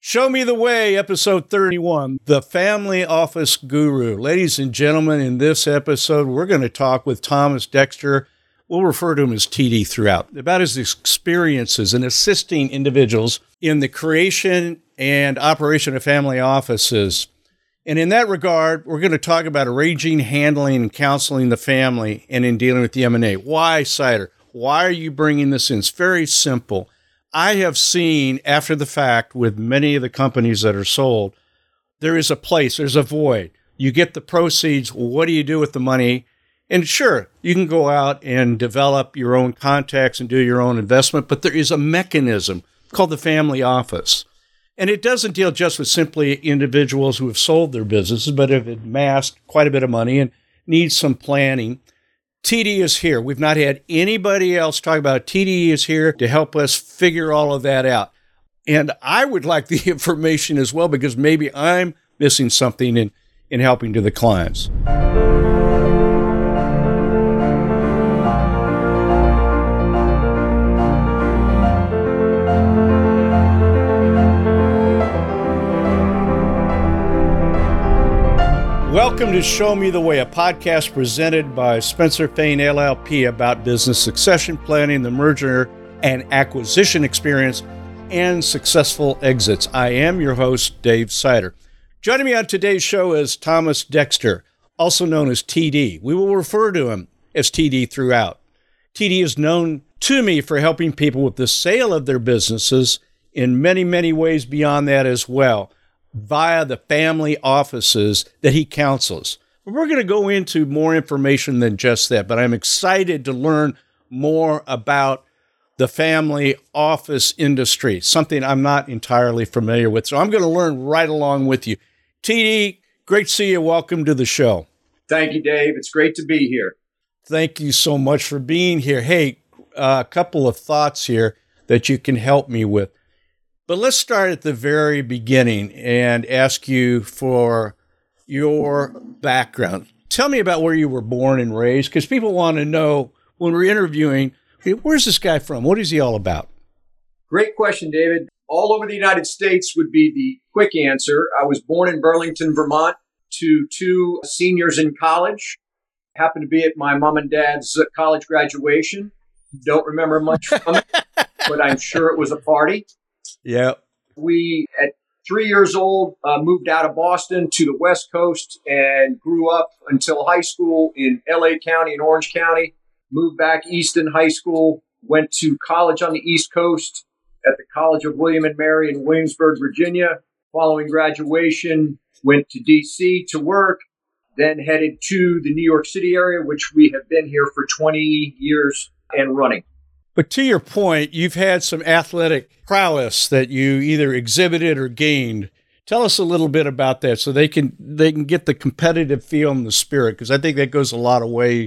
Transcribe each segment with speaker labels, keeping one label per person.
Speaker 1: Show Me the Way, episode 31, The Family Office Guru. Ladies and gentlemen, in this episode, we're going to talk with Thomas Dexter. We'll refer to him as TD throughout, about his experiences in assisting individuals in the creation and operation of family offices. And in that regard, we're going to talk about arranging, handling, and counseling the family and in dealing with the M&A. Why, Sider? Why are you bringing this in? It's very simple. I have seen after the fact with many of the companies that are sold, there is a place, there's a void. You get the proceeds. What do you do with the money? And sure, you can go out and develop your own contacts and do your own investment, but there is a mechanism called the family office. And it doesn't deal just with simply individuals who have sold their businesses, but have amassed quite a bit of money and need some planning. TD is here. We've not had anybody else talk about it. TD is here to help us figure all of that out. And I would like the information as well, because maybe I'm missing something in helping to the clients. Welcome to Show Me the Way, a podcast presented by Spencer Fane LLP about business succession planning, the merger and acquisition experience, and successful exits. I am your host, Dave Sider. Joining me on today's show is Thomas Dexter, also known as TD. We will refer to him as TD throughout. TD is known to me for helping people with the sale of their businesses in many, many ways beyond that as well, via the family offices that he counsels. We're going to go into more information than just that, but I'm excited to learn more about the family office industry, something I'm not entirely familiar with. So I'm going to learn right along with you. TD, great to see you. Welcome to the show.
Speaker 2: Thank you, Dave. It's great to be here.
Speaker 1: Thank you so much for being here. Hey, a couple of thoughts here that you can help me with. But let's start at the very beginning and ask you for your background. Tell me about where you were born and raised, because people want to know when we're interviewing, where's this guy from? What is he all about?
Speaker 2: Great question, David. All over the United States would be the quick answer. I was born in Burlington, Vermont, to two seniors in college. Happened to be at my mom and dad's college graduation. Don't remember much from it, but I'm sure it was a party.
Speaker 1: Yeah.
Speaker 2: We, at 3 years old, moved out of Boston to the West Coast and grew up until high school in LA County and Orange County. Moved back east in high school, went to college on the East Coast at the College of William and Mary in Williamsburg, Virginia. Following graduation, went to D.C. to work, then headed to the New York City area, which we have been here for 20 years and running.
Speaker 1: But to your point, you've had some athletic prowess that you either exhibited or gained. Tell us a little bit about that so they can get the competitive feel and the spirit, because I think that goes a long way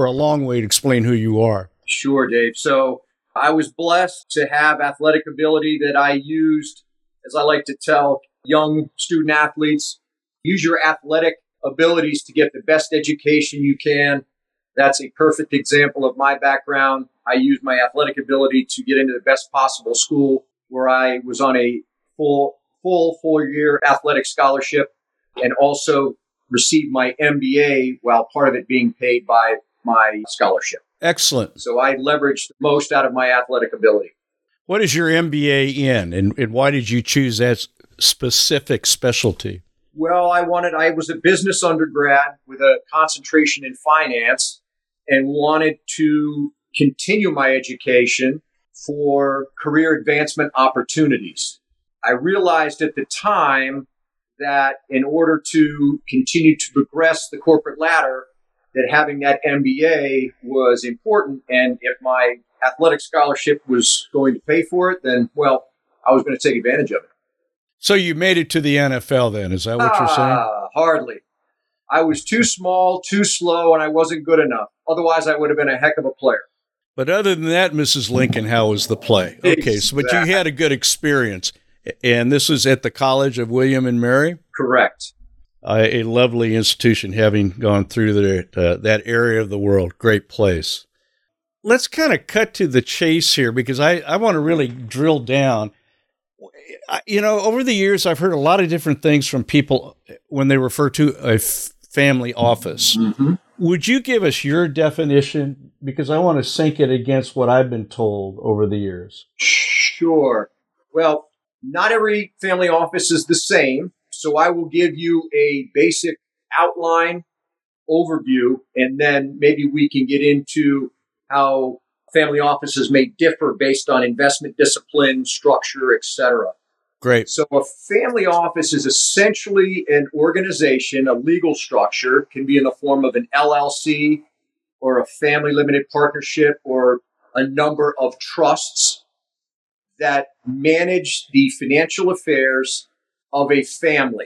Speaker 1: to explain who you are.
Speaker 2: Sure, Dave. So I was blessed to have athletic ability that I used, as I like to tell young student athletes, use your athletic abilities to get the best education you can. That's a perfect example of my background. I used my athletic ability to get into the best possible school, where I was on a full 4-year athletic scholarship, and also received my MBA while part of it being paid by my scholarship.
Speaker 1: Excellent.
Speaker 2: So I leveraged the most out of my athletic ability.
Speaker 1: What is your MBA in, and why did you choose that specific specialty?
Speaker 2: Well, I was a business undergrad with a concentration in finance, and wanted to continue my education for career advancement opportunities. I realized at the time that in order to continue to progress the corporate ladder, that having that MBA was important. And if my athletic scholarship was going to pay for it, then, well, I was going to take advantage of it.
Speaker 1: So you made it to the NFL then, is that what you're saying?
Speaker 2: Hardly. I was too small, too slow, and I wasn't good enough. Otherwise, I would have been a heck of a player.
Speaker 1: But other than that, Mrs. Lincoln, how was the play? Okay, so but you had a good experience. And this was at the College of William and Mary?
Speaker 2: Correct.
Speaker 1: A lovely institution, having gone through that area of the world. Great place. Let's kind of cut to the chase here, because I want to really drill down. Over the years, I've heard a lot of different things from people when they refer to a family office.
Speaker 2: Mm-hmm.
Speaker 1: Would you give us your definition? Because I want to sync it against what I've been told over the years.
Speaker 2: Sure. Well, not every family office is the same. So I will give you a basic outline overview, and then maybe we can get into how family offices may differ based on investment discipline, structure, etc.
Speaker 1: Great.
Speaker 2: So a family office is essentially an organization, a legal structure, can be in the form of an LLC or a family limited partnership or a number of trusts that manage the financial affairs of a family.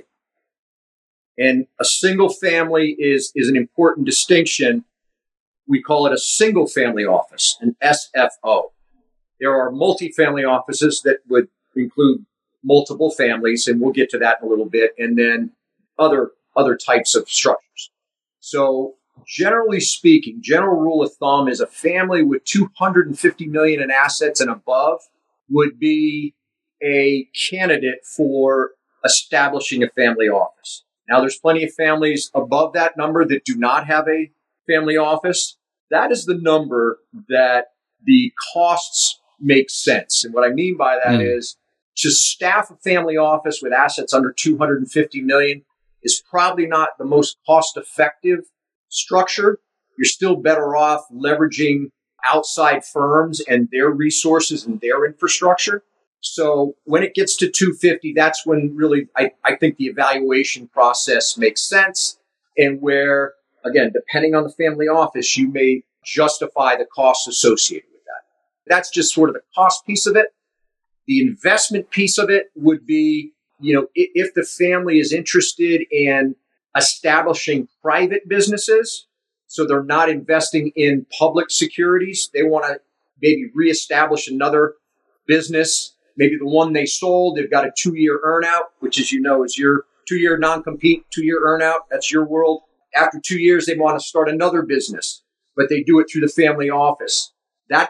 Speaker 2: And a single family is an important distinction. We call it a single family office, an SFO. There are multifamily offices that would include multiple families, and we'll get to that in a little bit, and then other types of structures. So generally speaking, general rule of thumb is a family with $250 million in assets and above would be a candidate for establishing a family office. Now, there's plenty of families above that number that do not have a family office. That is the number that the costs make sense. And what I mean by that is to staff a family office with assets under $250 million is probably not the most cost-effective structure. You're still better off leveraging outside firms and their resources and their infrastructure. So when it gets to 250, that's when really I think the evaluation process makes sense, and where, again, depending on the family office, you may justify the costs associated with that. That's just sort of the cost piece of it. The investment piece of it would be, if the family is interested in establishing private businesses, so they're not investing in public securities, they want to maybe reestablish another business. Maybe the one they sold, they've got a 2-year earnout, which, as you know, is your 2-year non-compete, 2-year earnout. That's your world. After 2 years, they want to start another business, but they do it through the family office. An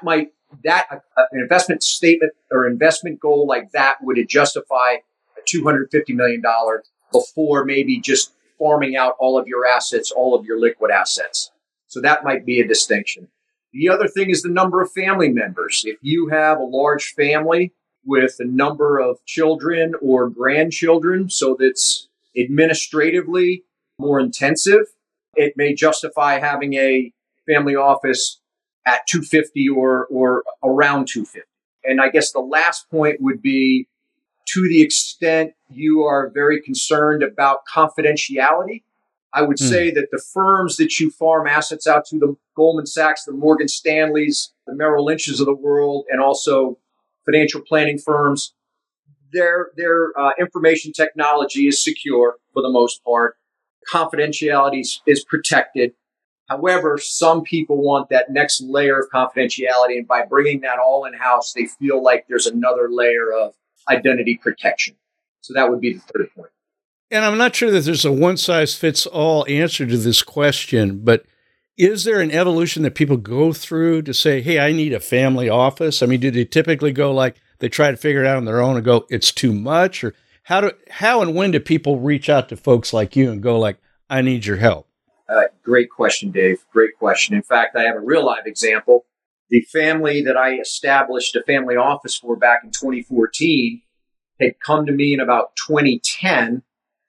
Speaker 2: investment statement or investment goal like that would justify a $250 million before maybe just farming out all of your assets, all of your liquid assets. So that might be a distinction. The other thing is the number of family members. If you have a large family with a number of children or grandchildren, so that's administratively more intensive, it may justify having a family office at 250 or around 250. And I guess the last point would be, to the extent you are very concerned about confidentiality, I would say that the firms that you farm assets out to, the Goldman Sachs, the Morgan Stanleys, the Merrill Lynches of the world, and also financial planning firms, their information technology is secure for the most part. Confidentiality is protected. However, some people want that next layer of confidentiality, and by bringing that all in-house, they feel like there's another layer of identity protection. So that would be the third point.
Speaker 1: And I'm not sure that there's a one-size-fits-all answer to this question, but is there an evolution that people go through to say, hey, I need a family office? I mean, do they typically go like they try to figure it out on their own and go, it's too much? Or how and when do people reach out to folks like you and go like, I need your help?
Speaker 2: Great question, Dave. Great question. In fact, I have a real live example. The family that I established a family office for back in 2014 had come to me in about 2009,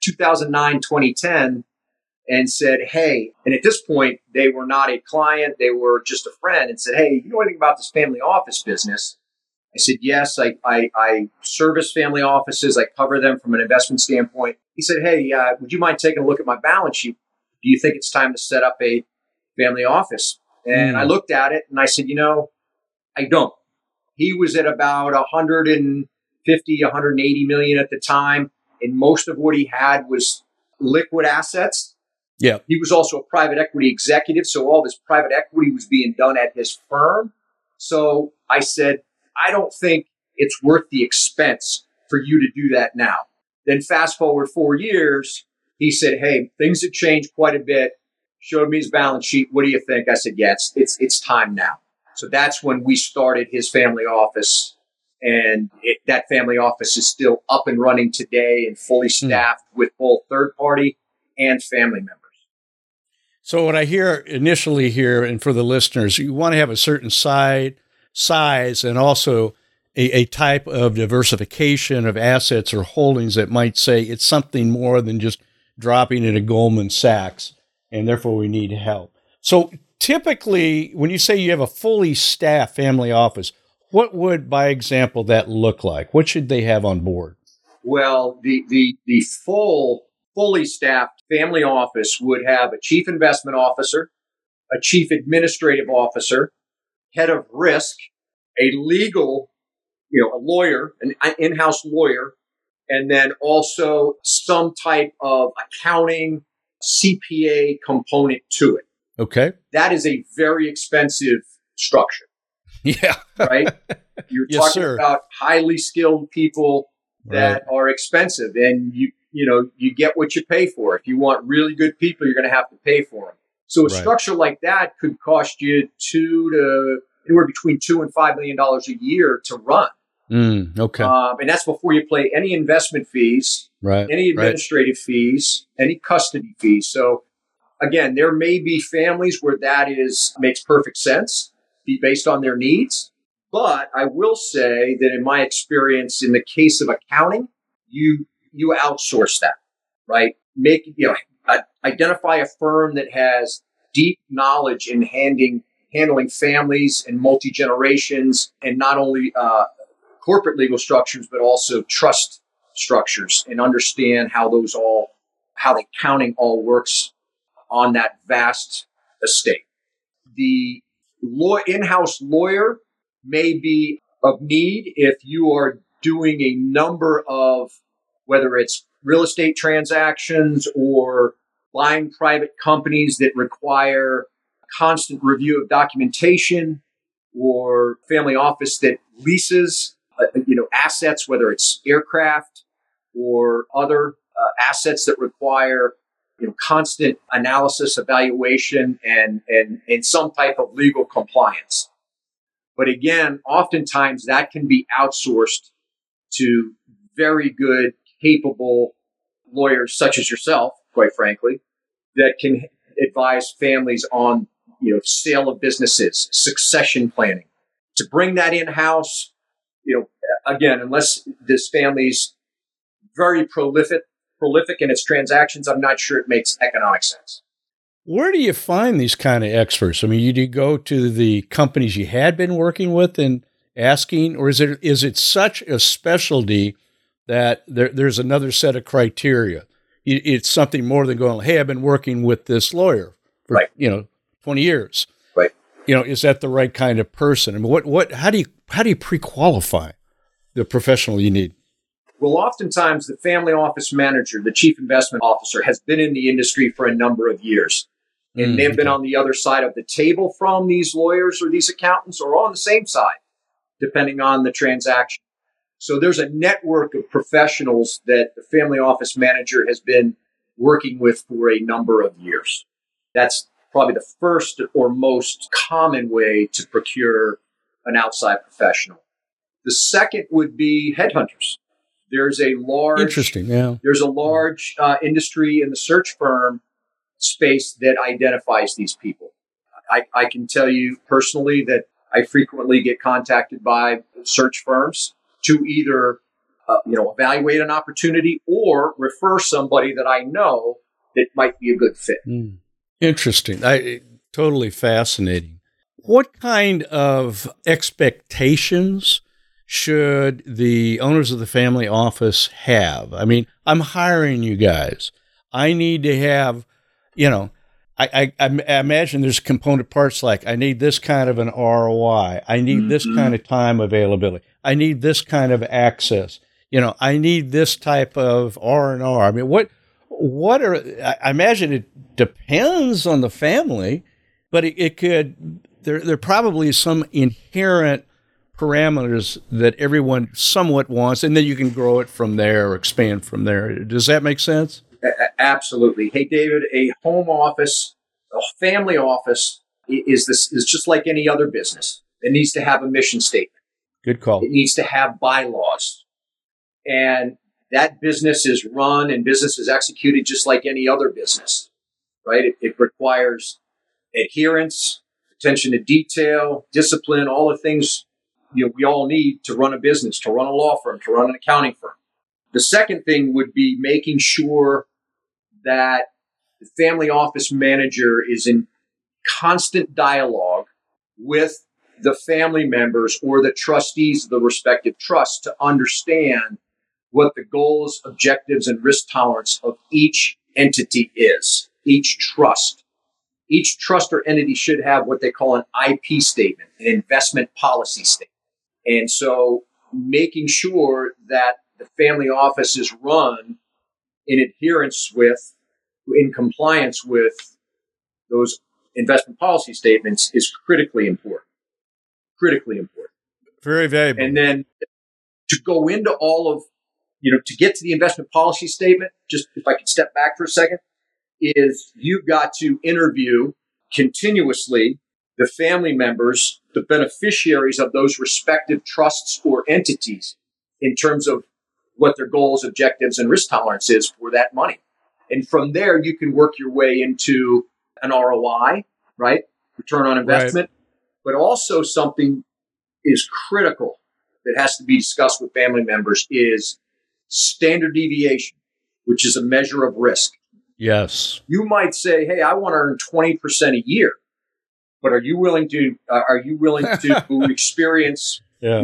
Speaker 2: 2010, and said, hey, and at this point, they were not a client, they were just a friend, and said, hey, you know anything about this family office business? I said, yes, I service family offices. I cover them from an investment standpoint. He said, hey, would you mind taking a look at my balance sheet? Do you think it's time to set up a family office? And I looked at it and I said, I don't. He was at about 150, 180 million at the time. And most of what he had was liquid assets.
Speaker 1: Yeah.
Speaker 2: He was also a private equity executive. So all this private equity was being done at his firm. So I said, I don't think it's worth the expense for you to do that now. Then fast forward 4 years, he said, hey, things have changed quite a bit. Showed me his balance sheet. What do you think? I said, yeah, it's time now. So that's when we started his family office And that family office is still up and running today and fully staffed with both third party and family members.
Speaker 1: So what I hear initially here, and for the listeners, you want to have a certain size and also a type of diversification of assets or holdings that might say it's something more than just dropping into Goldman Sachs, and therefore we need help. So typically, when you say you have a fully staffed family office, what would, by example, that look like? What should they have on board?
Speaker 2: Well, the fully staffed family office would have a chief investment officer, a chief administrative officer, head of risk, a legal, a lawyer, an in-house lawyer, and then also some type of accounting CPA component to it.
Speaker 1: Okay.
Speaker 2: That is a very expensive structure.
Speaker 1: Yeah.
Speaker 2: Right? You're
Speaker 1: Yes,
Speaker 2: talking
Speaker 1: sir.
Speaker 2: about highly skilled people that are expensive, and you get what you pay for. If you want really good people, you're going to have to pay for them. So a structure like that could cost you anywhere between $2 and $5 million a year to run.
Speaker 1: Okay.
Speaker 2: And that's before you pay any investment fees, any administrative fees, any custody fees. So again, there may be families where that makes perfect sense based on their needs. But I will say that in my experience, in the case of accounting, you outsource that, right? Identify a firm that has deep knowledge in handling families and multi-generations, and not only corporate legal structures, but also trust structures, and understand how the accounting all works on that vast estate. The in-house lawyer may be of need if you are doing a number of, whether it's real estate transactions or buying private companies that require constant review of documentation, or family office that leases assets, whether it's aircraft or other assets that require constant analysis, evaluation, and some type of legal compliance. But again, oftentimes that can be outsourced to very good, capable lawyers such as yourself, quite frankly, that can advise families on sale of businesses, succession planning. To bring that in-house, again, unless this family's very prolific in its transactions, I'm not sure it makes economic sense.
Speaker 1: Where do you find these kind of experts? I mean, do you go to the companies you had been working with and asking, or is it such a specialty that there's another set of criteria? It's something more than going, hey, I've been working with this lawyer for 20 years.
Speaker 2: Right.
Speaker 1: Is that the right kind of person? I mean, how do you pre-qualify the professional you need?
Speaker 2: Well, oftentimes the family office manager, the chief investment officer, has been in the industry for a number of years. And they've been on the other side of the table from these lawyers or these accountants, or on the same side, depending on the transaction. So there's a network of professionals that the family office manager has been working with for a number of years. That's probably the first or most common way to procure an outside professional. The second would be headhunters. There's a large industry in the search firm space that identifies these people. I can tell you personally that I frequently get contacted by search firms to either evaluate an opportunity or refer somebody that I know that might be a good fit.
Speaker 1: Interesting. Totally fascinating. What kind of expectations should the owners of the family office have? I mean, I'm hiring you guys. I need to have, I imagine there's component parts like I need this kind of an ROI. I need this kind of time availability. I need this kind of access. I need this type of R&R. I mean, I imagine it depends on the family, but it could, there probably is some inherent parameters that everyone somewhat wants, and then you can grow it from there or expand from there. Does that make sense?
Speaker 2: Absolutely. Hey, David, a home office, a family office is just like any other business. It needs to have a mission statement.
Speaker 1: Good call.
Speaker 2: It needs to have bylaws. And that business is run and business is executed just like any other business, right? It requires adherence, attention to detail, discipline, all the things we all need to run a business, to run a law firm, to run an accounting firm. The second thing would be making sure that the family office manager is in constant dialogue with the family members or the trustees of the respective trusts to understand what the goals, objectives, and risk tolerance of each entity is, each trust. Each trust or entity should have what they call an IP statement, an investment policy statement. And so making sure that the family office is run in adherence with, in compliance with those investment policy statements is critically important. Critically important.
Speaker 1: Very valuable.
Speaker 2: And then to go into all of, to get to the investment policy statement, just if I could step back for a second, is you've got to interview continuously the family members, the beneficiaries of those respective trusts or entities in terms of what their goals, objectives, and risk tolerance is for that money. And from there, you can work your way into an ROI, right? Return on investment. Right. But also something is critical that has to be discussed with family members is standard deviation, which is a measure of risk.
Speaker 1: Yes.
Speaker 2: You might say, hey, I want to earn 20% a year, but are you willing to experience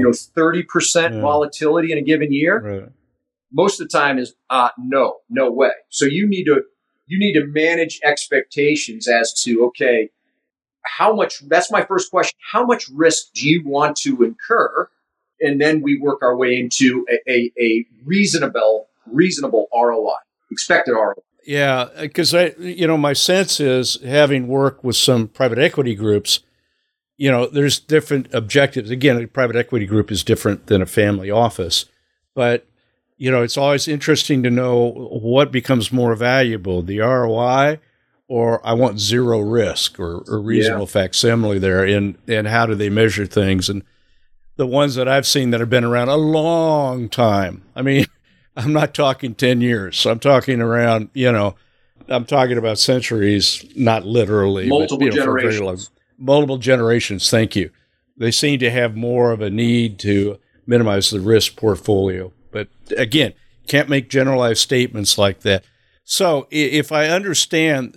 Speaker 2: 30% volatility in a given year?
Speaker 1: Right.
Speaker 2: Most of the time is no way. So you need to manage expectations as to, okay, how much, that's my first question. How much risk do you want to incur? And then we work our way into a reasonable ROI, expected ROI.
Speaker 1: Yeah, because my sense is, having worked with some private equity groups, there's different objectives. Again, a private equity group is different than a family office, but it's always interesting to know what becomes more valuable, the ROI, or I want zero risk or reasonable facsimile there, and how do they measure things? And the ones that I've seen that have been around a long time, I mean, I'm not talking 10 years. I'm talking around, I'm talking about centuries, not literally.
Speaker 2: Multiple
Speaker 1: but,
Speaker 2: generations.
Speaker 1: For very long, multiple generations, thank you. They seem to have more of a need to minimize the risk portfolio. But again, can't make generalized statements like that. So if I understand,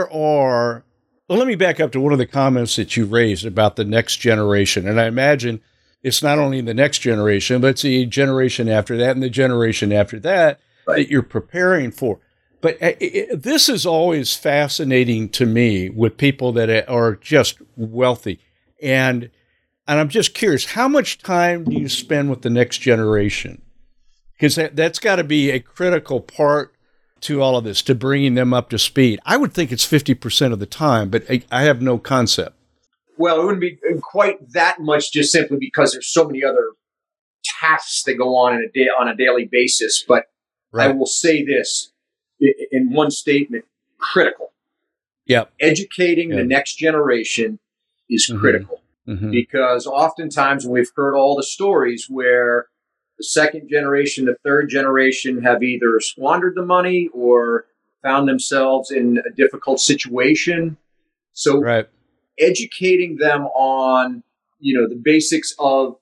Speaker 1: let me back up to one of the comments that you raised about the next generation. And I imagine it's not only the next generation, but it's the generation after that and the generation after that that you're preparing for. But this is always fascinating to me with people that are just wealthy. And I'm just curious, how much time do you spend with the next generation? Because that's got to be a critical part to all of this, to bringing them up to speed. I would think it's 50% of the time, but I have no concept.
Speaker 2: Well, it wouldn't be quite that much, just simply because there's so many other tasks that go on on a daily basis. But I will say this in one statement: critical.
Speaker 1: Yeah,
Speaker 2: educating the next generation is critical, because oftentimes we've heard all the stories where the second generation, the third generation have either squandered the money or found themselves in a difficult situation. So educating them on, the basics of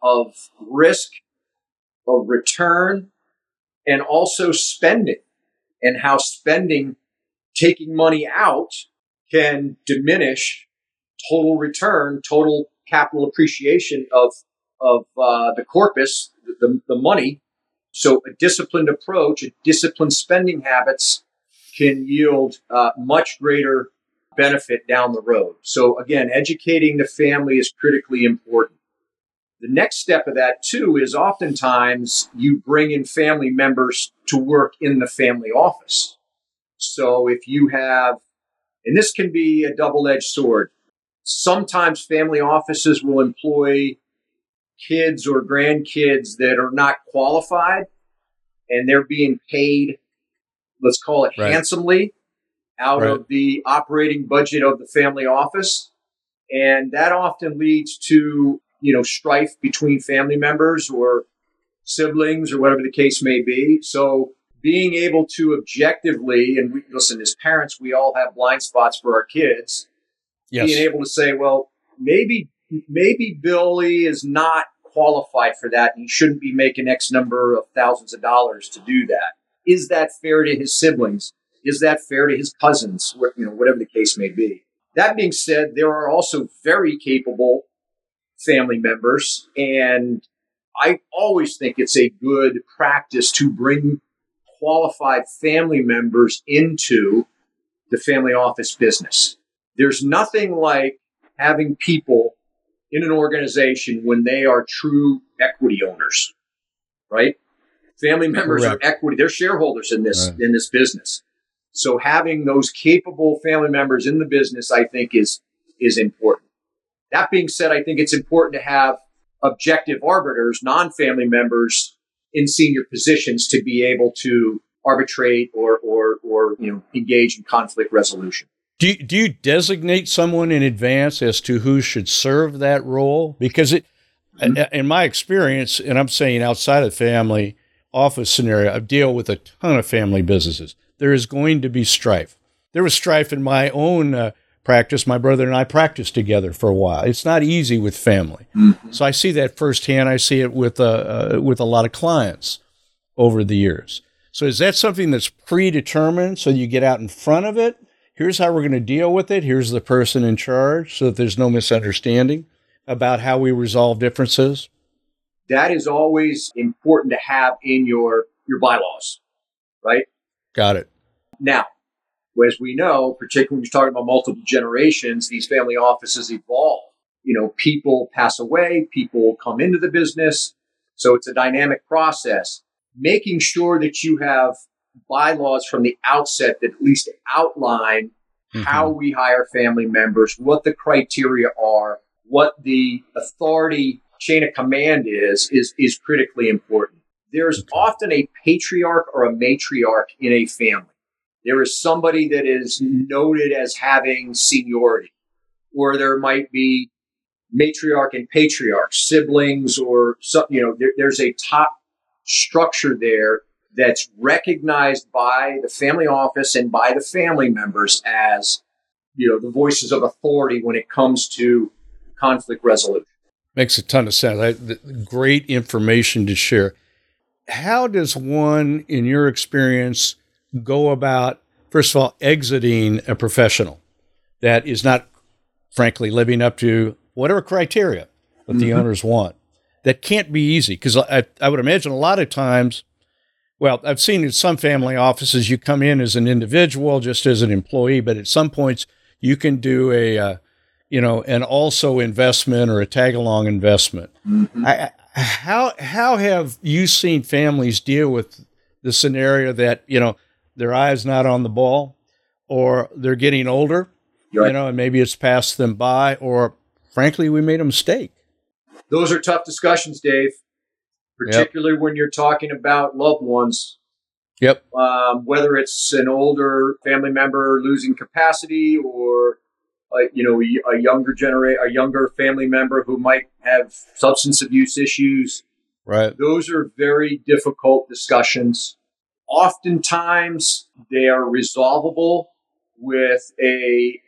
Speaker 2: risk, of return, and also spending, and how spending, taking money out, can diminish total return, total capital appreciation of the corpus, the money. So a disciplined approach, a disciplined spending habits can yield much greater benefit down the road. So again, educating the family is critically important. The next step of that too is oftentimes you bring in family members to work in the family office. So if you have, and this can be a double-edged sword, sometimes family offices will employ kids or grandkids that are not qualified, and they're being paid, let's call it handsomely, out of the operating budget of the family office. And that often leads to strife between family members or siblings or whatever the case may be. So being able to objectively, and listen, as parents, we all have blind spots for our kids. Yes. Being able to say, well, maybe Billy is not qualified for that and he shouldn't be making X number of thousands of dollars to do that. Is that fair to his siblings? Is that fair to his cousins? Whatever the case may be. That being said, there are also very capable family members, and I always think it's a good practice to bring qualified family members into the family office business. There's nothing like having people in an organization when they are true equity owners, right? Family members Correct. Are equity; they're shareholders in this in this business. So having those capable family members in the business, I think, is important. That being said, I think it's important to have objective arbiters, non-family members in senior positions to be able to arbitrate or engage in conflict resolution.
Speaker 1: Do you designate someone in advance as to who should serve that role? Because in my experience, and I'm saying outside of the family office scenario, I deal with a ton of family businesses. There is going to be strife. There was strife in my own practice. My brother and I practiced together for a while. It's not easy with family. Mm-hmm. So I see that firsthand. I see it with a lot of clients over the years. So is that something that's predetermined so you get out in front of it? Here's how we're going to deal with it. Here's the person in charge so that there's no misunderstanding about how we resolve differences?
Speaker 2: That is always important to have in your bylaws, right?
Speaker 1: Got it.
Speaker 2: Now, as we know, particularly when you're talking about multiple generations, these family offices evolve. People pass away, people come into the business. So it's a dynamic process. Making sure that you have bylaws from the outset that at least outline how we hire family members, what the criteria are, what the authority chain of command is critically important. There's often a patriarch or a matriarch in a family. There is somebody that is noted as having seniority, or there might be matriarch and patriarch, siblings, or some, there's a top structure there that's recognized by the family office and by the family members as, the voices of authority when it comes to conflict resolution.
Speaker 1: Makes a ton of sense. Great information to share. How does one, in your experience, go about, first of all, exiting a professional that is not, frankly, living up to whatever criteria that the owners want? That can't be easy, because I would imagine a lot of times, well, I've seen in some family offices, you come in as an individual, just as an employee, but at some points you can do an also investment or a tag-along investment. Mm-hmm. How have you seen families deal with the scenario that, their eye's not on the ball, or they're getting older, right, and maybe it's passed them by, or frankly, we made a mistake?
Speaker 2: Those are tough discussions, Dave, particularly when you're talking about loved ones.
Speaker 1: Yep.
Speaker 2: Whether it's an older family member losing capacity, or a younger family member who might have substance abuse issues.
Speaker 1: Right.
Speaker 2: Those are very difficult discussions. Oftentimes they are resolvable with a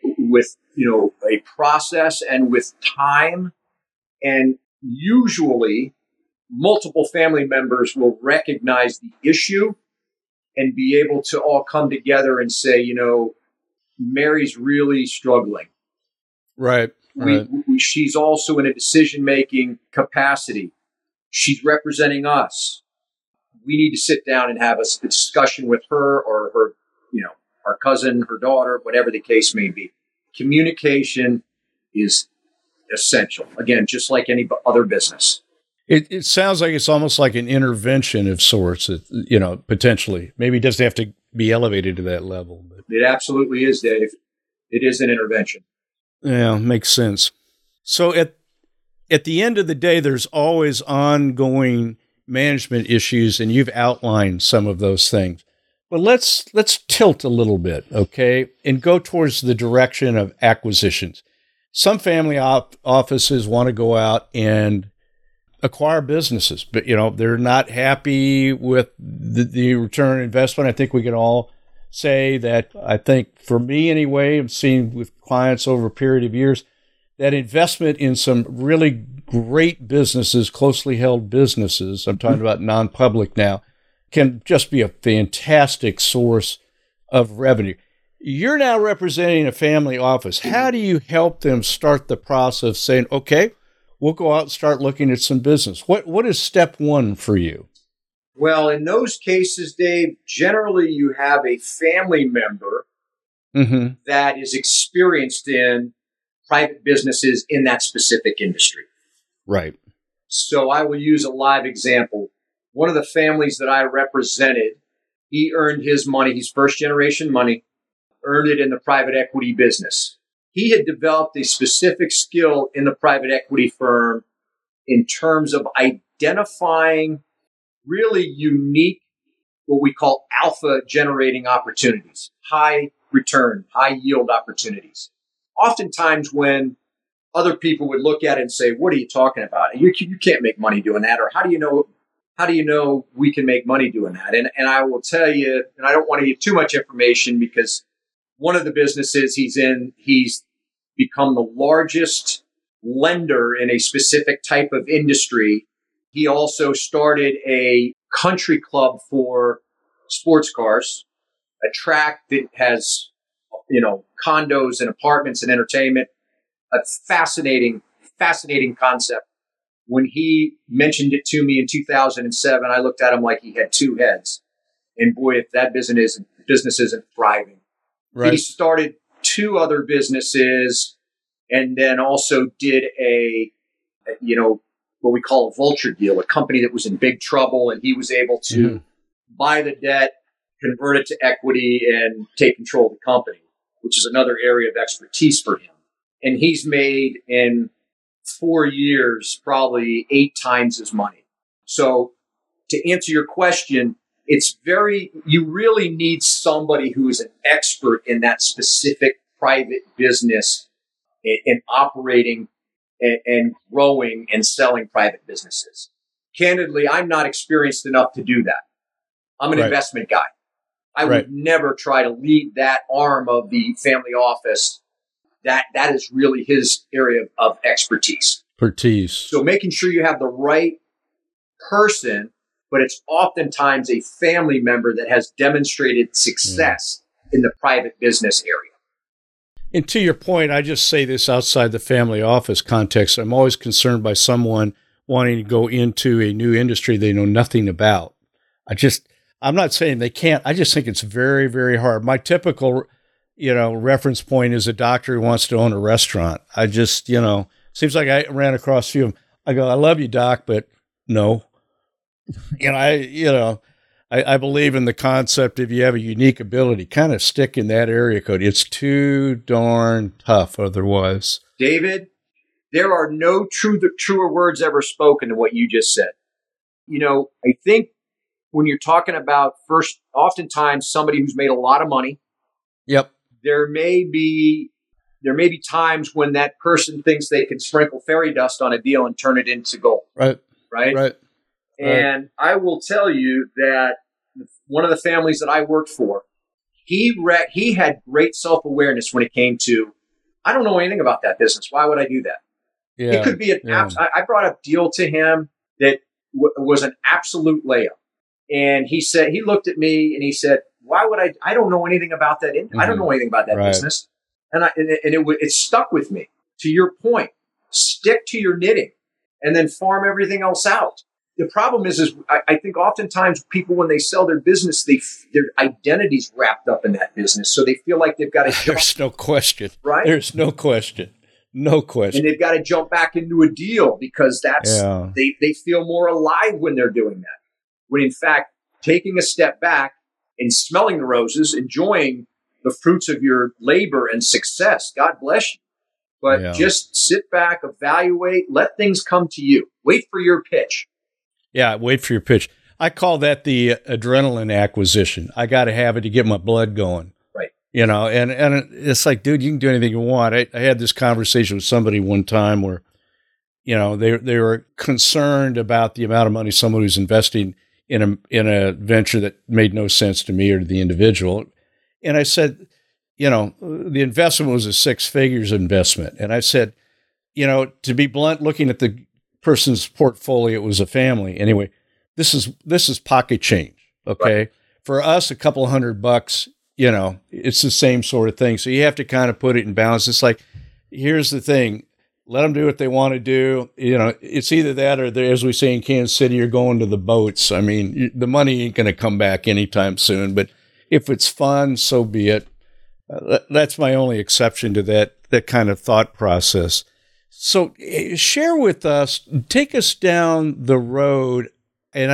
Speaker 2: process and with time. And usually multiple family members will recognize the issue and be able to all come together and say, Mary's really struggling.
Speaker 1: Right.
Speaker 2: She's also in a decision-making capacity. She's representing us. We need to sit down and have a discussion with her or her, our cousin, her daughter, whatever the case may be. Communication is essential. Again, just like any other business.
Speaker 1: It sounds like it's almost like an intervention of sorts, potentially. Maybe it doesn't have to be elevated to that level. But
Speaker 2: it absolutely is, Dave. It is an intervention.
Speaker 1: Yeah, makes sense. So at the end of the day, there's always ongoing management issues, and you've outlined some of those things. But let's tilt a little bit, okay, and go towards the direction of acquisitions. some family offices want to go out and acquire businesses, but they're not happy with the return on investment. I think we can all say that. I think for me anyway, I'm seeing with clients over a period of years that investment in some really great businesses, closely held businesses, I'm talking about non-public now, can just be a fantastic source of revenue. You're now representing a family office. How do you help them start the process saying, okay, we'll go out and start looking at some business? What is step one for you?
Speaker 2: Well, in those cases, Dave, generally you have a family member that is experienced in private businesses in that specific industry.
Speaker 1: Right.
Speaker 2: So I will use a live example. One of the families that I represented, he earned his money, his first generation money, earned it in the private equity business. He had developed a specific skill in the private equity firm in terms of identifying really unique, what we call alpha generating opportunities, high return, high yield opportunities. Oftentimes when other people would look at it and say, what are you talking about? You can't make money doing that. Or how do you know we can make money doing that? And I will tell you, and I don't want to give too much information because one of the businesses he's in, he's become the largest lender in a specific type of industry. He also started a country club for sports cars, a track that has, condos and apartments and entertainment. A fascinating concept. When he mentioned it to me in 2007, I looked at him like he had two heads. And boy, if that business isn't thriving. Right. He started two other businesses and then also did what we call a vulture deal, a company that was in big trouble, and he was able to buy the debt, convert it to equity, and take control of the company, which is another area of expertise for him. And he's made in 4 years probably 8 times his money. So to answer your question, you really need somebody who is an expert in that specific private business in operating and growing and selling private businesses. Candidly, I'm not experienced enough to do that. I'm an investment guy. I would never try to lead that arm of the family office. That is really his area of expertise. So making sure you have the right person, but it's oftentimes a family member that has demonstrated success in the private business area.
Speaker 1: And to your point, I just say this outside the family office context. I'm always concerned by someone wanting to go into a new industry they know nothing about. I'm not saying they can't. I just think it's very, very hard. My typical, reference point is a doctor who wants to own a restaurant. I just, seems like I ran across a few of them. I go, I love you, doc, but no. I believe in the concept if you have a unique ability, kind of stick in that area code. It's too darn tough otherwise.
Speaker 2: David, there are no truer words ever spoken than what you just said. I think when you're talking about oftentimes somebody who's made a lot of money.
Speaker 1: Yep.
Speaker 2: There may be times when that person thinks they can sprinkle fairy dust on a deal and turn it into gold. Right. And I will tell you that one of the families that I worked for, he had great self-awareness when it came to, I don't know anything about that business. Why would I do that? Yeah, it could be I brought a deal to him that was an absolute layup. And he looked at me and he said, why would I don't know anything about that. I don't know anything about that business. And it stuck with me. To your point, stick to your knitting and then farm everything else out. The problem is I think oftentimes people, when they sell their business, their identity's wrapped up in that business. So they feel like they've got to jump.
Speaker 1: There's no question.
Speaker 2: Right?
Speaker 1: There's no question. No question.
Speaker 2: And they've got to jump back into a deal because they feel more alive when they're doing that. When in fact, taking a step back and smelling the roses, enjoying the fruits of your labor and success, God bless you. But just sit back, evaluate, let things come to you. Wait for your pitch.
Speaker 1: Yeah, wait for your pitch. I call that the adrenaline acquisition. I got to have it to get my blood going.
Speaker 2: Right.
Speaker 1: and it's like, dude, you can do anything you want. I had this conversation with somebody one time where, they were concerned about the amount of money someone who's investing in a venture that made no sense to me or to the individual. And I said, the investment was a six figures investment. And I said, to be blunt, looking at the person's portfolio, it was a family. Anyway, this is pocket change. Okay. Right. For us, a couple $100, it's the same sort of thing. So you have to kind of put it in balance. It's like, here's the thing. Let them do what they want to do. It's either that or, as we say in Kansas City, you're going to the boats. I mean, the money ain't going to come back anytime soon. But if it's fun, so be it. That's my only exception to that kind of thought process. So share with us, take us down the road. And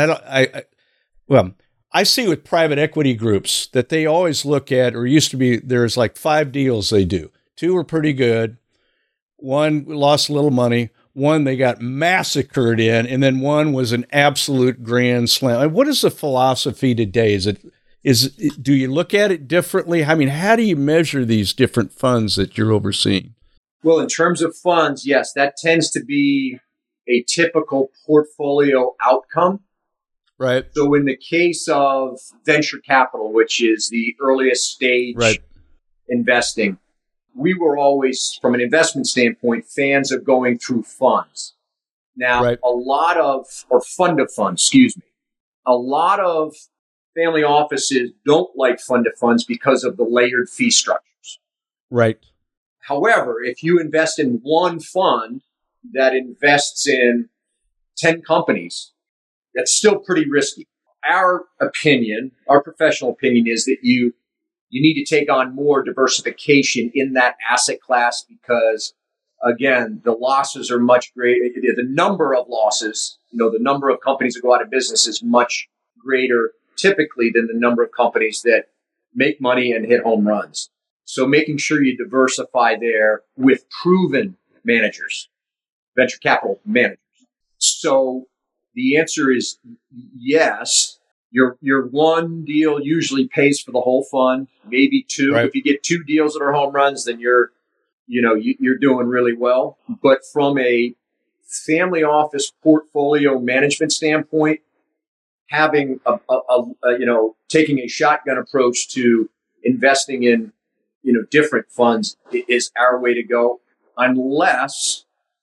Speaker 1: I see with private equity groups that they always look at, or used to be, there's like 5 deals they do. 2 were pretty good. 1 lost a little money. 1 they got massacred in, and then 1 was an absolute grand slam. What is the philosophy today? Do you look at it differently? I mean, how do you measure these different funds that you're overseeing?
Speaker 2: Well, in terms of funds, yes, that tends to be a typical portfolio outcome.
Speaker 1: Right.
Speaker 2: So in the case of venture capital, which is the earliest stage investing, we were always, from an investment standpoint, fans of going through funds. Now, a lot of fund of funds, a lot of family offices don't like fund of funds because of the layered fee structures.
Speaker 1: Right.
Speaker 2: However, if you invest in one fund that invests in 10 companies, that's still pretty risky. Our professional opinion is that you need to take on more diversification in that asset class because, again, the losses are much greater. The number of losses, the number of companies that go out of business is much greater typically than the number of companies that make money and hit home runs. So making sure you diversify there with proven managers, venture capital managers. So the answer is yes. Your one deal usually pays for the whole fund, maybe 2. Right. If you get 2 deals that are home runs, then you're doing really well. But from a family office portfolio management standpoint, having taking a shotgun approach to investing in different funds is our way to go, unless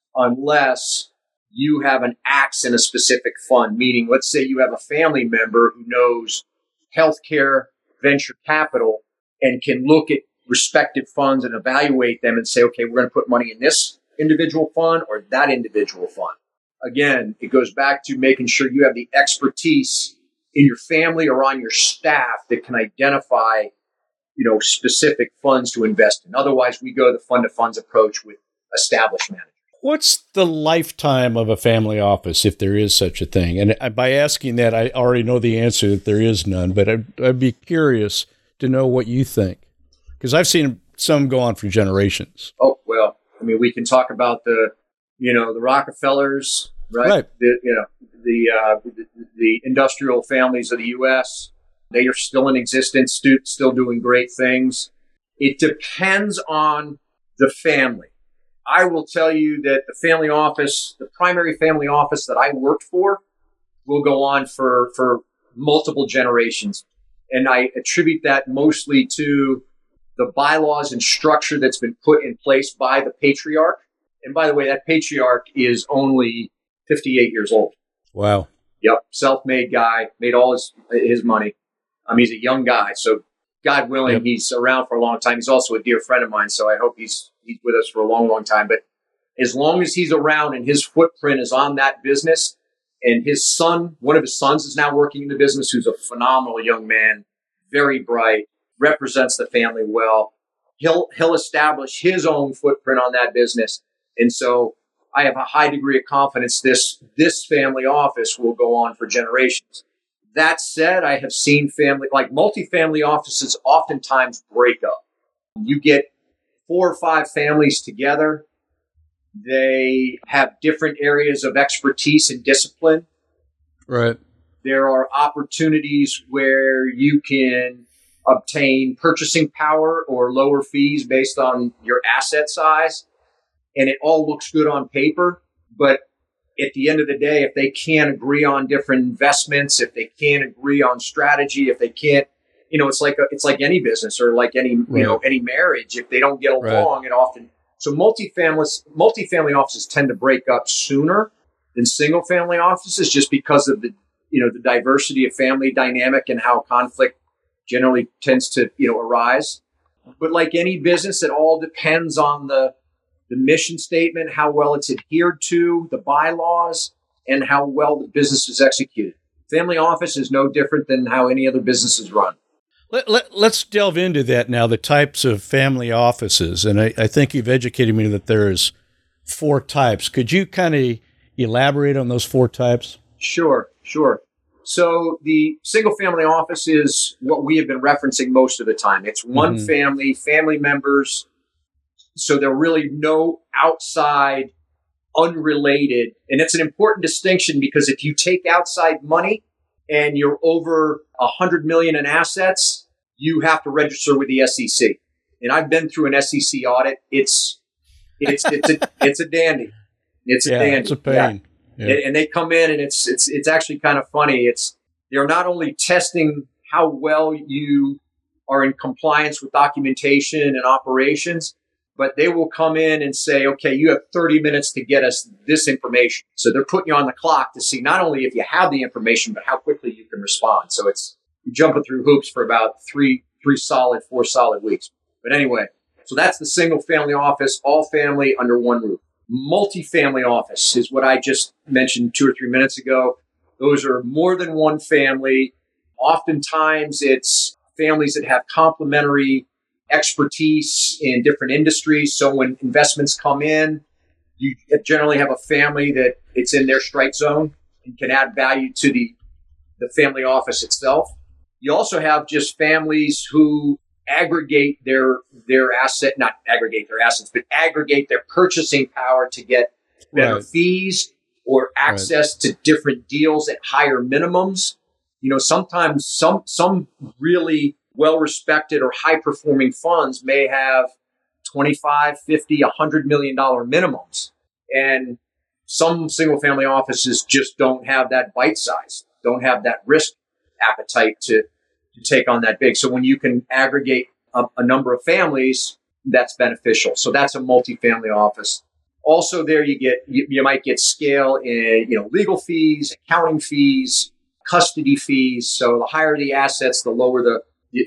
Speaker 2: you have an axe in a specific fund, meaning let's say you have a family member who knows healthcare, venture capital, and can look at respective funds and evaluate them and say, okay, we're going to put money in this individual fund or that individual fund. Again, it goes back to making sure you have the expertise in your family or on your staff that can identify, specific funds to invest in. Otherwise, we go the fund of funds approach with established managers.
Speaker 1: What's the lifetime of a family office, if there is such a thing? And by asking that, I already know the answer that there is none, but I'd be curious to know what you think, because I've seen some go on for generations.
Speaker 2: Oh, well, I mean, we can talk about the Rockefellers, right? The industrial families of the U.S. They are still in existence, still doing great things. It depends on the family. I will tell you that the primary family office that I worked for, will go on for multiple generations. And I attribute that mostly to the bylaws and structure that's been put in place by the patriarch. And by the way, that patriarch is only 58 years old.
Speaker 1: Wow.
Speaker 2: Yep. Self-made guy, made all his money. He's a young guy. So God willing, He's around for a long time. He's also a dear friend of mine. So I hope he's with us for a long, long time. But as long as he's around and his footprint is on that business, and his son, one of his sons is now working in the business, who's a phenomenal young man, very bright, represents the family well. He'll establish his own footprint on that business. And so I have a high degree of confidence this family office will go on for generations. That said, I have seen multifamily offices oftentimes break up. You get 4 or 5 families together. They have different areas of expertise and discipline.
Speaker 1: Right.
Speaker 2: There are opportunities where you can obtain purchasing power or lower fees based on your asset size. And it all looks good on paper. But at the end of the day, if they can't agree on different investments, if they can't agree on strategy, if they can't, it's like any business or like any, any marriage. If they don't get along, it often, so multifamily offices tend to break up sooner than single family offices just because of the diversity of family dynamic and how conflict generally tends to, arise. But like any business, it all depends on the mission statement, how well it's adhered to, the bylaws, and how well the business is executed. Family office is no different than how any other business is run.
Speaker 1: Let's delve into that now, the types of family offices. And I think you've educated me that there's 4 types. Could you kind of elaborate on those 4 types?
Speaker 2: Sure. So the single family office is what we have been referencing most of the time. It's one family members. So there are really no outside, unrelated. And it's an important distinction because if you take outside money and you're over $100 million in assets, you have to register with the SEC. And I've been through an SEC audit. It's a dandy. It's a dandy.
Speaker 1: It's a pain. Yeah.
Speaker 2: And they come in and it's actually kind of funny. They're not only testing how well you are in compliance with documentation and operations, but they will come in and say, okay, you have 30 minutes to get us this information. So they're putting you on the clock to see not only if you have the information, but how quickly you can respond. So you're jumping through hoops for about 4 solid weeks. But anyway, so that's the single family office, all family under one roof. Multifamily office is what I just mentioned 2 or 3 minutes ago. Those are more than one family. Oftentimes it's families that have complementary expertise in different industries. So when investments come in, you generally have a family that it's in their strike zone and can add value to the family office itself. You also have just families who aggregate their asset, not aggregate their assets, but aggregate their purchasing power to get better fees or access to different deals at higher minimums. Sometimes some really well-respected or high-performing funds may have $25, $50, $100 million minimums. And some single-family offices just don't have that bite size, don't have that risk appetite to take on that big. So when you can aggregate a number of families, that's beneficial. So that's a multifamily office. Also there you might get scale in, legal fees, accounting fees, custody fees. So the higher the assets, the lower the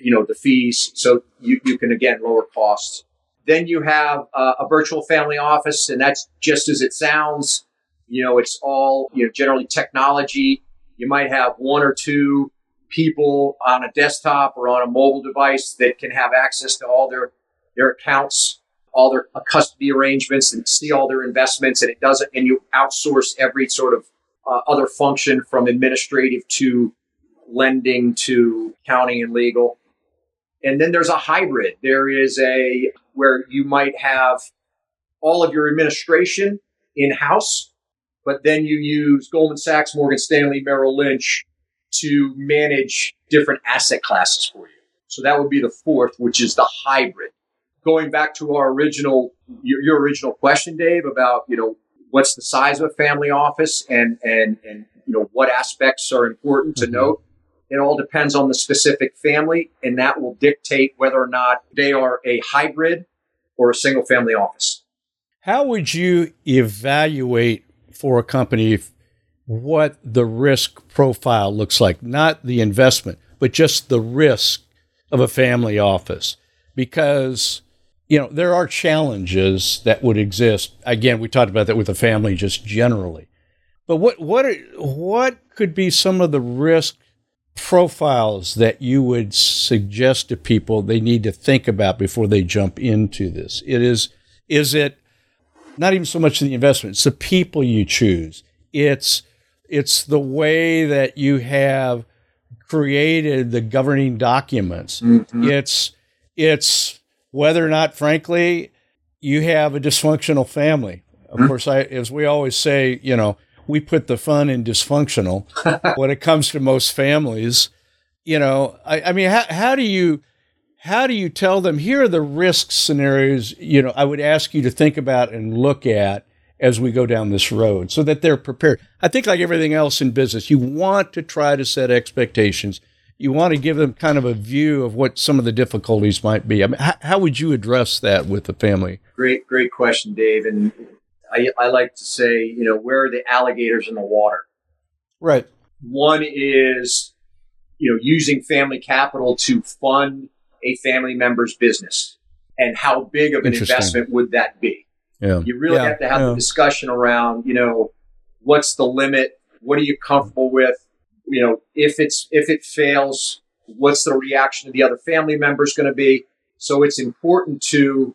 Speaker 2: fees. So you can, again, lower costs. Then you have a virtual family office, and that's just as it sounds. It's all, generally technology. You might have 1 or 2 people on a desktop or on a mobile device that can have access to all their accounts, all their custody arrangements, and see all their investments. And you outsource every sort of other function from administrative to lending to accounting and legal. And then there's a hybrid. There is where you might have all of your administration in-house, but then you use Goldman Sachs, Morgan Stanley, Merrill Lynch to manage different asset classes for you. So that would be the 4th, which is the hybrid. Going back to your original question, Dave, about, what's the size of a family office and what aspects are important to note. It all depends on the specific family, and that will dictate whether or not they are a hybrid or a single family office.
Speaker 1: How would you evaluate for a company what the risk profile looks like? Not the investment, but just the risk of a family office. Because, there are challenges that would exist. Again, we talked about that with a family just generally. But what could be some of the risk profiles that you would suggest to people they need to think about before they jump into this? Is it not even so much the investment, it's the people you choose. It's the way that you have created the governing documents. Mm-hmm. It's whether or not, frankly, you have a dysfunctional family. Of course, as we always say, we put the fun in dysfunctional when it comes to most families. I mean, how do you tell them, here are the risk scenarios, I would ask you to think about and look at as we go down this road so that they're prepared. I think like everything else in business, you want to try to set expectations. You want to give them kind of a view of what some of the difficulties might be. I mean, how would you address that with the family?
Speaker 2: Great question, Dave. And I like to say, where are the alligators in the water?
Speaker 1: Right.
Speaker 2: One is, using family capital to fund a family member's business. And how big of an investment would that be?
Speaker 1: Yeah.
Speaker 2: You really have to have the discussion around, what's the limit? What are you comfortable with? If it fails, what's the reaction of the other family members going to be? So it's important to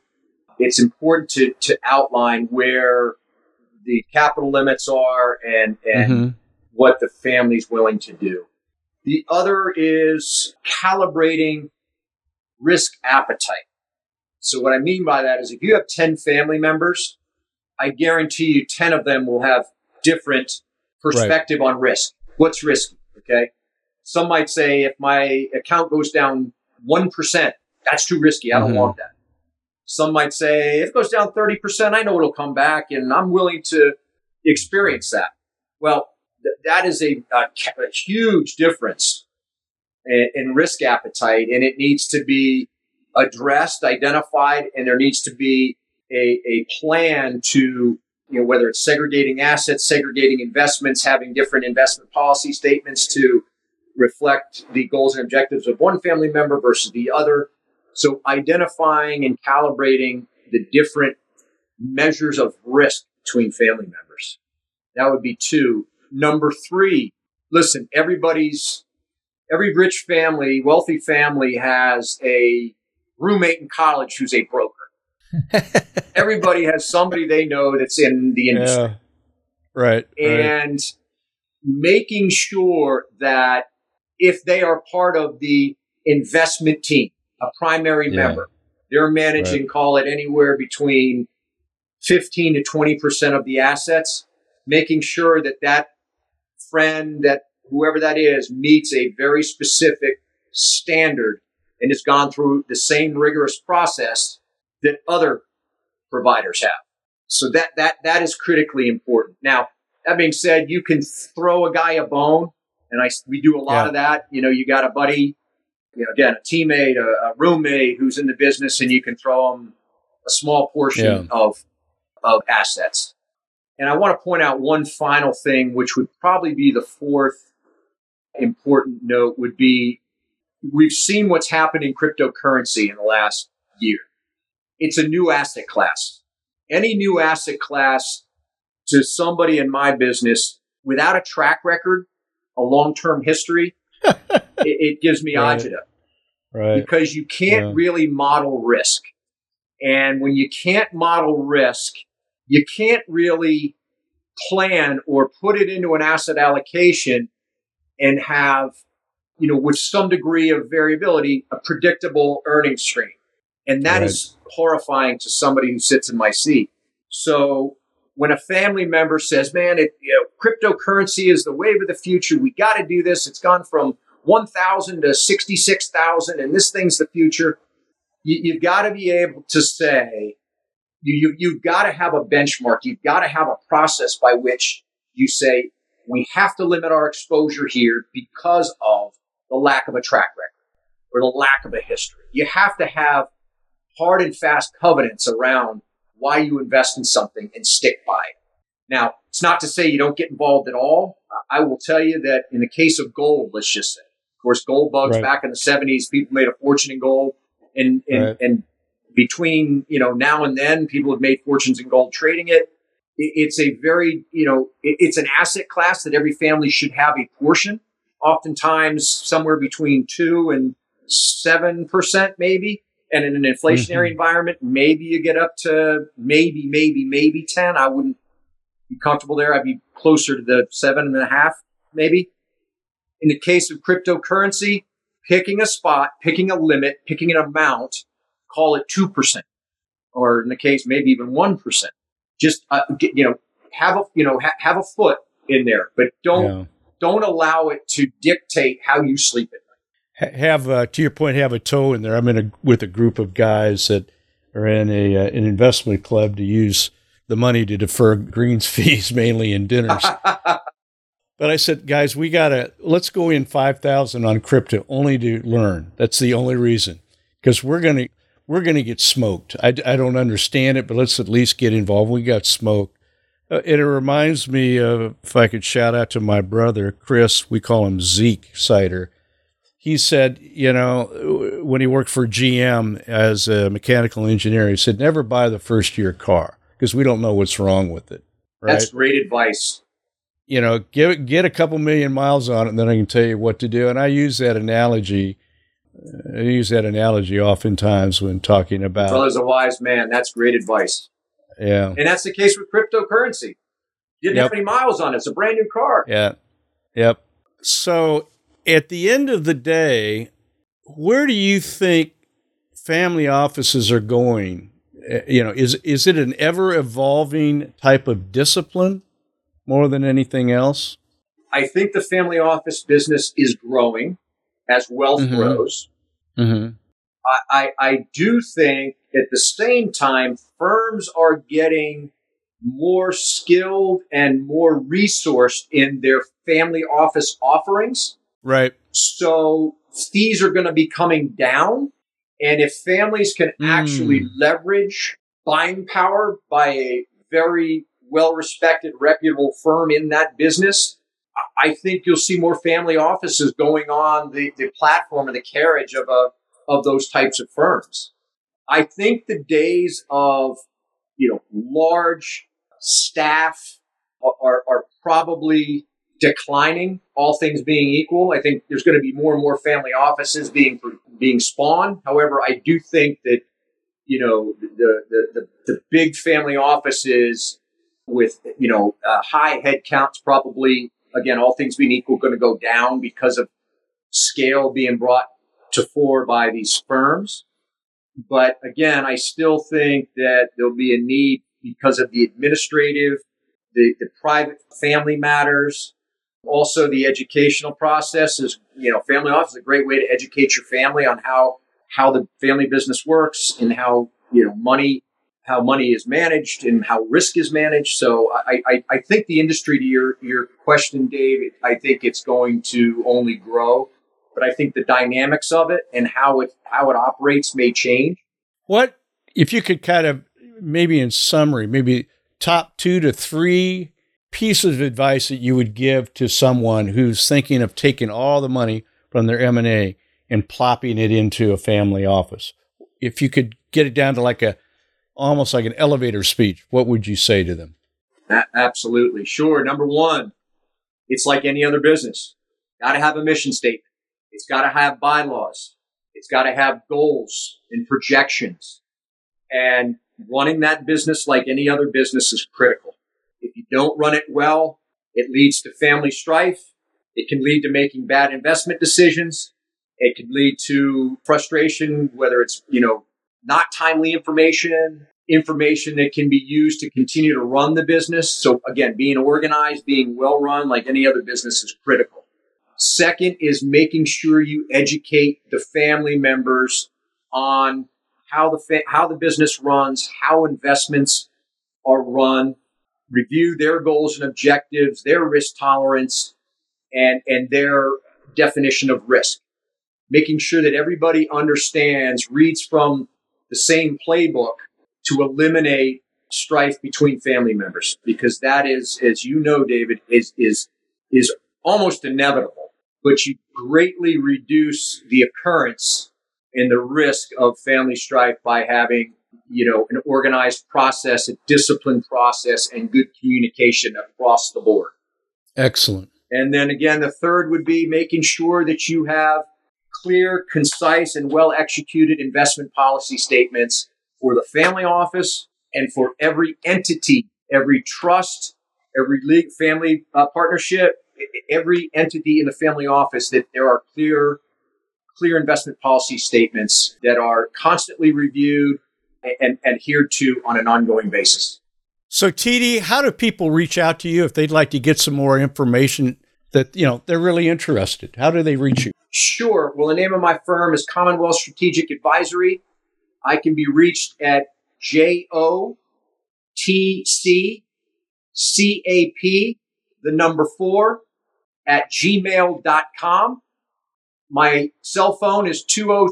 Speaker 2: outline where the capital limits are and what the family's willing to do. The other is calibrating risk appetite. So what I mean by that is if you have 10 family members, I guarantee you 10 of them will have different perspective on risk. What's risky? Okay. Some might say if my account goes down 1%, that's too risky. I don't want that. Some might say if it goes down 30%, I know it'll come back and I'm willing to experience that. Well, that is a huge difference in risk appetite, and it needs to be addressed, identified, and there needs to be a plan to, whether it's segregating assets, segregating investments, having different investment policy statements to reflect the goals and objectives of one family member versus the other. So identifying and calibrating the different measures of risk between family members. That would be 2. Number 3, listen, every rich family, wealthy family has a roommate in college who's a broker. Everybody has somebody they know that's in the industry.
Speaker 1: Yeah. Right.
Speaker 2: And making sure that if they are part of the investment team, a primary member, they're managing, call it anywhere between 15 to 20% of the assets, making sure that friend, that whoever that is, meets a very specific standard and has gone through the same rigorous process that other providers have. So that is critically important. Now, that being said, you can throw a guy a bone, and we do a lot of that. You got a buddy, again, a teammate, a roommate who's in the business, and you can throw them a small portion of assets. And I want to point out one final thing, which would probably be the 4th important note, would be we've seen what's happened in cryptocurrency in the last year. It's a new asset class. Any new asset class to somebody in my business without a track record, a long-term history, it gives me agita. Right. Because you can't really model risk. And when you can't model risk, you can't really plan or put it into an asset allocation and have, with some degree of variability, a predictable earnings stream. And that is horrifying to somebody who sits in my seat. So when a family member says, man, cryptocurrency is the wave of the future, we got to do this. It's gone from 1,000 to 66,000, and this thing's the future. You've got to be able to say, you've got to have a benchmark. You've got to have a process by which you say, we have to limit our exposure here because of the lack of a track record or the lack of a history. You have to have hard and fast covenants around why you invest in something and stick by it. Now, it's not to say you don't get involved at all. I will tell you that in the case of gold, let's just say, of course, gold bugs back in the 70s, people made a fortune in gold. And between, now and then, people have made fortunes in gold trading it. It's a very, it's an asset class that every family should have a portion, oftentimes somewhere between 2 and 7% maybe. And in an inflationary environment, maybe you get up to maybe 10. I wouldn't be comfortable there. I'd be closer to the 7.5, maybe. In the case of cryptocurrency, picking a spot, picking a limit, picking an amount, call it 2%, or in the case, maybe even 1%. Just, have a foot in there, but don't allow it to dictate how you sleep at night.
Speaker 1: have to your point, have a toe in there. I'm with a group of guys that are in an investment club to use the money to defer greens fees, mainly in dinners. But I said, guys, let's go in 5,000 on crypto only to learn. That's the only reason, because we're gonna get smoked. I don't understand it, but let's at least get involved. We got smoked. It reminds me of, if I could shout out to my brother, Chris, we call him Zeke Sider. He said, when he worked for GM as a mechanical engineer, he said, never buy the first year car because we don't know what's wrong with it. Right?
Speaker 2: That's great advice.
Speaker 1: Get a couple million miles on it, and then I can tell you what to do. And I use that analogy. Oftentimes when talking about.
Speaker 2: Brother's a wise man. That's great advice.
Speaker 1: Yeah.
Speaker 2: And that's the case with cryptocurrency. You didn't have any miles on it. It's a brand new car.
Speaker 1: Yeah. Yep. So at the end of the day, where do you think family offices are going? Is it an ever evolving type of discipline more than anything else?
Speaker 2: I think the family office business is growing as wealth grows. Mm-hmm. I do think at the same time, firms are getting more skilled and more resourced in their family office offerings.
Speaker 1: Right.
Speaker 2: So fees are going to be coming down. And if families can actually leverage buying power by a very well-respected, reputable firm in that business, I think you'll see more family offices going on the platform and the carriage of those types of firms. I think the days of, large staff are probably declining, all things being equal. I think there's going to be more and more family offices being spawned. However, I do think that, the big family offices with, high head counts probably, again, all things being equal, going to go down because of scale being brought to fore by these firms. But again, I still think that there'll be a need because of the administrative, the private family matters, also the educational process is, family office is a great way to educate your family on how the family business works and how money is managed and how risk is managed. So I think the industry, to your question, Dave, I think it's going to only grow. But I think the dynamics of it and how it operates may change.
Speaker 1: What, if you could kind of, maybe in summary, maybe top 2 to 3 pieces of advice that you would give to someone who's thinking of taking all the money from their M&A and plopping it into a family office? If you could get it down to almost like an elevator speech, what would you say to them?
Speaker 2: Absolutely. Sure. Number 1, it's like any other business. Got to have a mission statement. It's got to have bylaws. It's got to have goals and projections. And running that business like any other business is critical. If you don't run it well, it leads to family strife. It can lead to making bad investment decisions. It can lead to frustration, whether it's, not timely information that can be used to continue to run the business. So again, being organized, being well run like any other business is critical. Second is making sure you educate the family members on how the business runs, how investments are run, review their goals and objectives, their risk tolerance, and their definition of risk. Making sure that everybody understands, reads from the same playbook to eliminate strife between family members, because that is, as you know, David, is almost inevitable. But you greatly reduce the occurrence and the risk of family strife by having, an organized process, a disciplined process, and good communication across the board.
Speaker 1: Excellent.
Speaker 2: And then again, the third would be making sure that you have clear, concise, and well-executed investment policy statements for the family office and for every entity, every trust, every family partnership, every entity in the family office, that there are clear investment policy statements that are constantly reviewed and adhered to on an ongoing basis.
Speaker 1: So, TD, how do people reach out to you if they'd like to get some more information that, they're really interested? How do they reach you?
Speaker 2: Sure. Well, the name of my firm is Commonwealth Strategic Advisory. I can be reached at JOTCCAP4 at gmail.com. My cell phone is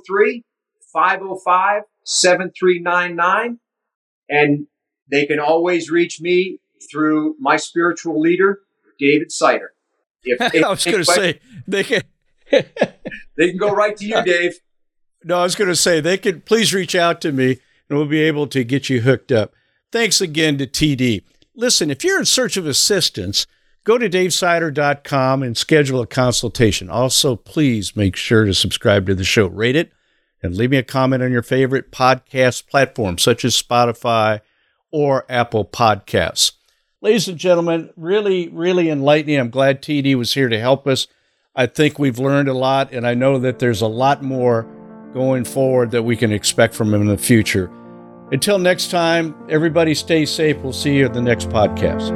Speaker 2: 203-505-7399. And they can always reach me through my spiritual leader, David Sider.
Speaker 1: I was going to say, they can...
Speaker 2: They can go right to you, Dave.
Speaker 1: No, I was going to say, they can please reach out to me and we'll be able to get you hooked up. Thanks again to TD. Listen, if you're in search of assistance, go to davesider.com and schedule a consultation. Also, please make sure to subscribe to the show, rate it, and leave me a comment on your favorite podcast platform, such as Spotify or Apple Podcasts. Ladies and gentlemen, really, really enlightening. I'm glad TD was here to help us. I think we've learned a lot, and I know that there's a lot more going forward that we can expect from him in the future. Until next time, everybody stay safe. We'll see you at the next podcast.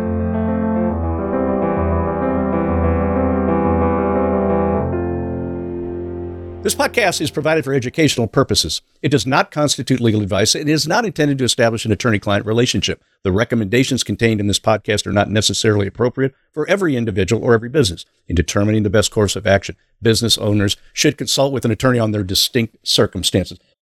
Speaker 1: This podcast is provided for educational purposes. It does not constitute legal advice. It is not intended to establish an attorney-client relationship. The recommendations contained in this podcast are not necessarily appropriate for every individual or every business. In determining the best course of action, business owners should consult with an attorney on their distinct circumstances.